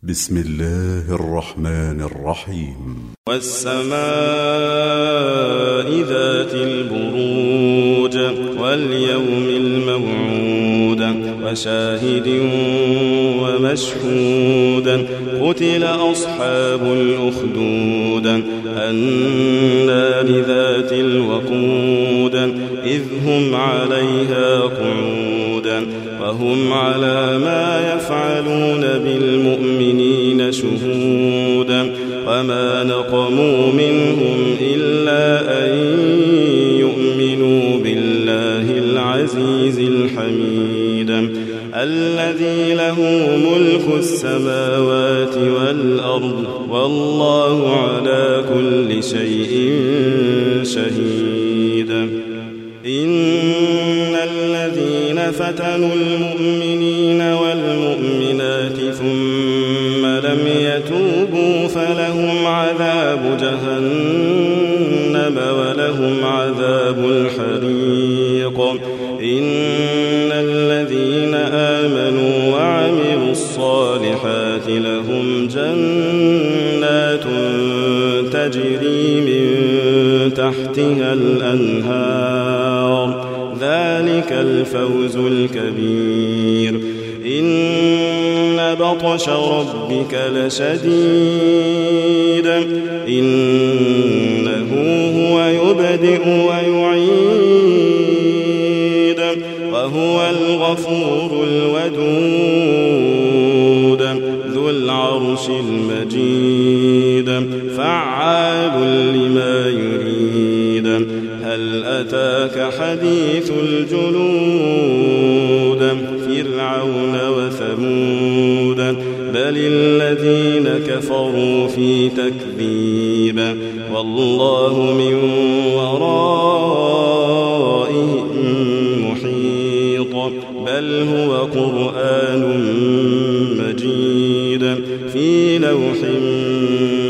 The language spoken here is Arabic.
بسم الله الرحمن الرحيم. والسماء ذات البروج واليوم الموعود وشاهد ومشهود قتل أصحاب الأخدود النار ذات الوقود إذ هم عليها قعود وهم على ما يفعلون بالمؤمنين شهودا وما نقموا منهم إلا أن يؤمنوا بالله العزيز الحميد الذي له ملك السماوات والأرض والله على كل شيء شهيد. إن الذين فتنوا المؤمنين والمؤمنات ثم لم يتوبوا فلهم عذاب جهنم ولهم عذاب الحريق. إن الذين آمنوا وعملوا الصالحات لهم جنات تجري من تحتها الأنهار ذلك الفوز الكبير. إن بطش ربك لشديد إنه هو يبدئ ويعيد وهو الغفور الودود ذو العرش المجيد فعال لما يريد. هل أتاك حديث الجنود فرعون وثمود بل الذين كفروا في تكذيب والله من ورائهم محيط بل هو قرآن مجيد في لوح